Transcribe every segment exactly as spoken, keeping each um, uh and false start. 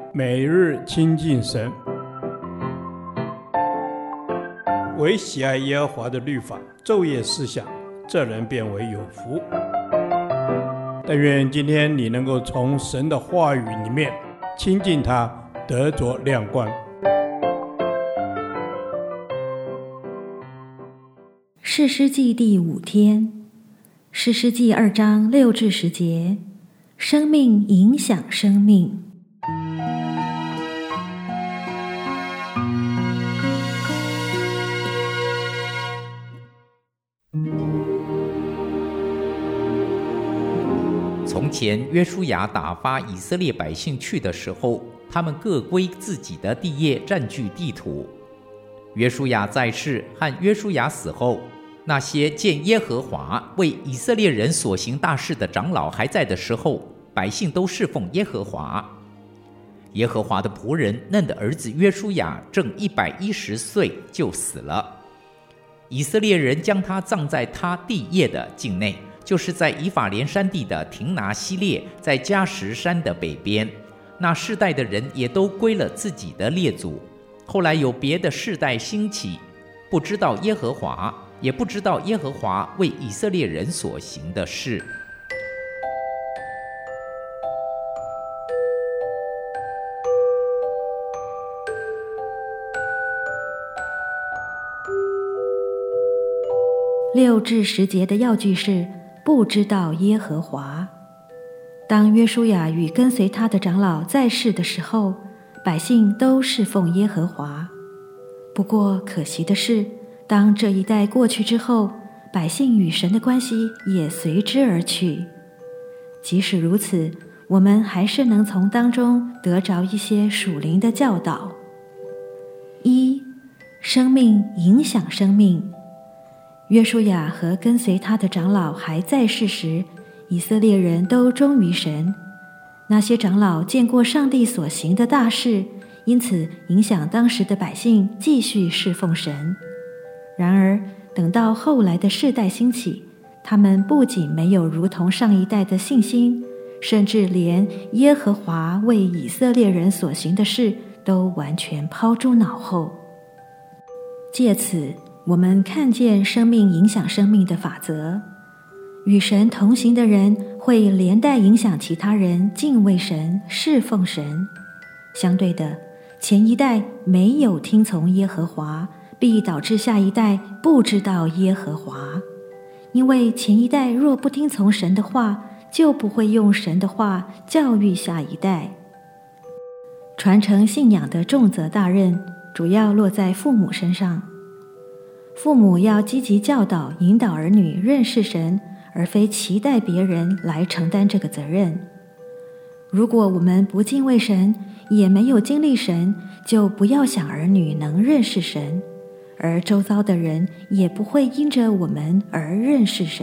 每日亲近神，唯喜爱耶和华的律法，昼夜思想，这人变为有福。但愿今天你能够从神的话语里面亲近他，得着亮光。 士师记第五天，士师记二章六至十节，生命影响生命。 从前约书亚打发以色列百姓去的时候，他们各归自己的地业，占据地土。约书亚在世和约书亚死后，那些见耶和华为以色列人所行大事的长老还在的时候，百姓都侍奉耶和华。耶和华的仆人嫩的儿子约书亚正一百一十岁就死了，以色列人将他葬在他地业的境内，就是在以法莲山地的亭拿西列，在迦实山的北边。那世代的人也都归了自己的列祖。后来有别的世代兴起，不知道耶和华，也不知道耶和华为以色列人所行的事。 六至十节的要句是不知道耶和华。当约书亚与跟随他的长老在世的时候，百姓都侍奉耶和华。不过可惜的是，当这一代过去之后，百姓与神的关系也随之而去。即使如此，我们还是能从当中得着一些属灵的教导。一、生命影响生命。约书亚和跟随他的长老还在世时，以色列人都忠于神。那些长老见过上帝所行的大事，因此影响当时的百姓继续侍奉神。然而等到后来的世代兴起，他们不仅没有如同上一代的信心，甚至连耶和华为以色列人所行的事都完全抛诸脑后。借此我们看见生命影响生命的法则，与神同行的人会连带影响其他人敬畏神、侍奉神。相对的，前一代没有听从耶和华，必导致下一代不知道耶和华。因为前一代若不听从神的话，就不会用神的话教育下一代。传承信仰的重责大任，主要落在父母身上。父母要积极教导、引导儿女认识神，而非期待别人来承担这个责任。如果我们不敬畏神，也没有经历神，就不要想儿女能认识神，而周遭的人也不会因着我们而认识神。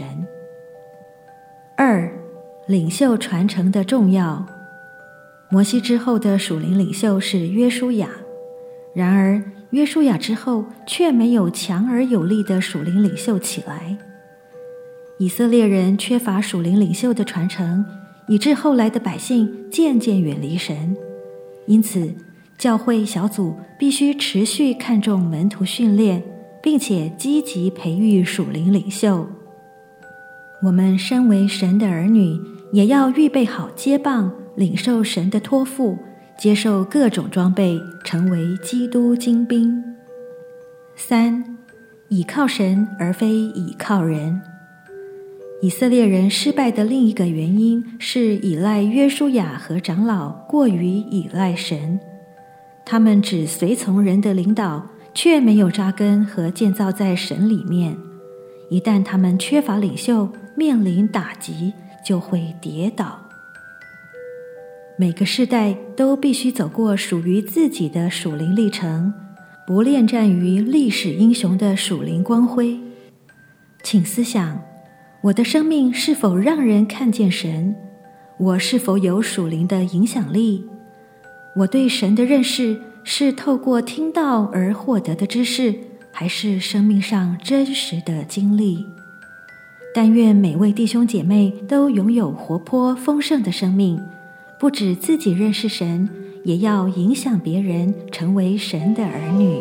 二、领袖传承的重要。摩西之后的属灵领袖是约书亚，然而约书亚之后却没有强而有力的属灵领袖起来。以色列人缺乏属灵领袖的传承，以致后来的百姓渐渐远离神。因此教会小组必须持续看重门徒训练，并且积极培育属灵领袖。我们身为神的儿女，也要预备好接棒，领受神的托付，接受各种装备，成为基督精兵。三、倚靠神而非倚靠人。以色列人失败的另一个原因是依赖约书亚和长老过于依赖神，他们只随从人的领导，却没有扎根和建造在神里面。一旦他们缺乏领袖，面临打击，就会跌倒。每个世代都必须走过属于自己的属灵历程，不恋战于历史英雄的属灵光辉。请思想，我的生命是否让人看见神？我是否有属灵的影响力？我对神的认识是透过听到而获得的知识，还是生命上真实的经历？但愿每位弟兄姐妹都拥有活泼丰盛的生命，不只自己认识神， 也要影响别人成为神的儿女。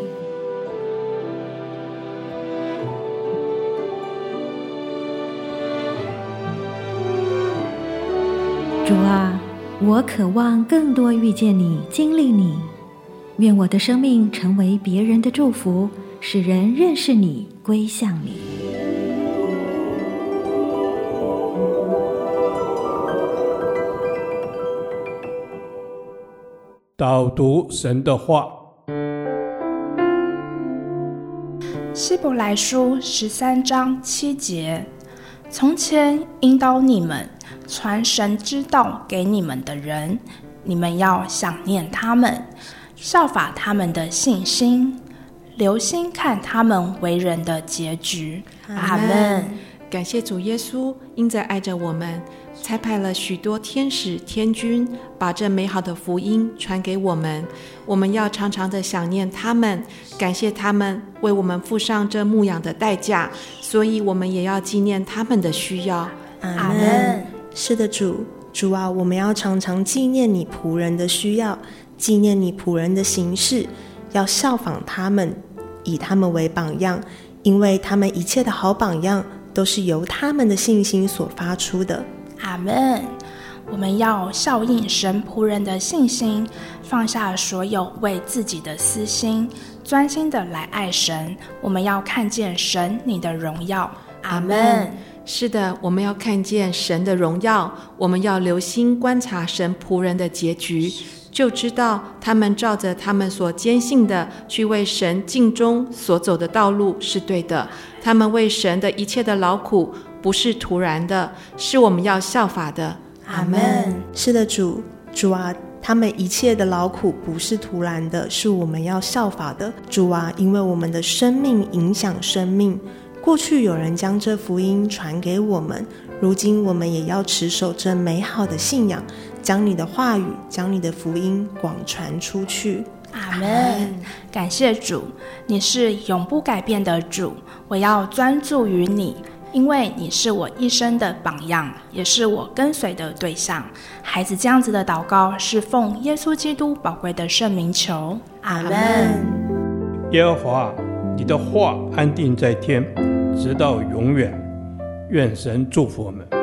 主啊，我渴望更多遇见你，经历你。愿我的生命成为别人的祝福，使人认识你，归向你。 导读神的话。 希伯来书十三章七节：从前引导你们传神之道给你们的人，你们要想念他们，效法他们的信心，留心看他们为人的结局。阿们。 感谢主耶稣，因在爱着我们，才派了许多天使天军，把这美好的福音传给我们。我们要常常的想念他们，感谢他们为我们付上这牧养的代价，所以我们也要纪念他们的需要。 阿们。是的，主主啊，我们要常常纪念你仆人的需要，纪念你仆人的行事，要效仿他们，以他们为榜样，因为他们一切的好榜样都是由他们的信心所发出的。 阿们。我们要效应神仆人的信心，放下所有为自己的私心，专心的来爱神。我们要看见神你的荣耀。阿们。 是的，我们要看见神的荣耀，我们要留心观察神仆人的结局，就知道他们照着他们所坚信的去为神尽忠所走的道路是对的。他们为神的一切的劳苦不是突然的，是我们要效法的。 阿们。 是的，主主啊，他们一切的劳苦不是突然的，是我们要效法的。主啊，因为我们的生命影响生命，过去有人将这福音传给我们，如今我们也要持守这美好的信仰，将你的话语，将你的福音广传出去。 阿们。感谢主，你是永不改变的主，我要专注于你，因为你是我一生的榜样，也是我跟随的对象。孩子这样子的祷告是奉耶稣基督宝贵的圣名求。阿们。 耶和华，你的话安定在天，直到永远。愿神祝福我们。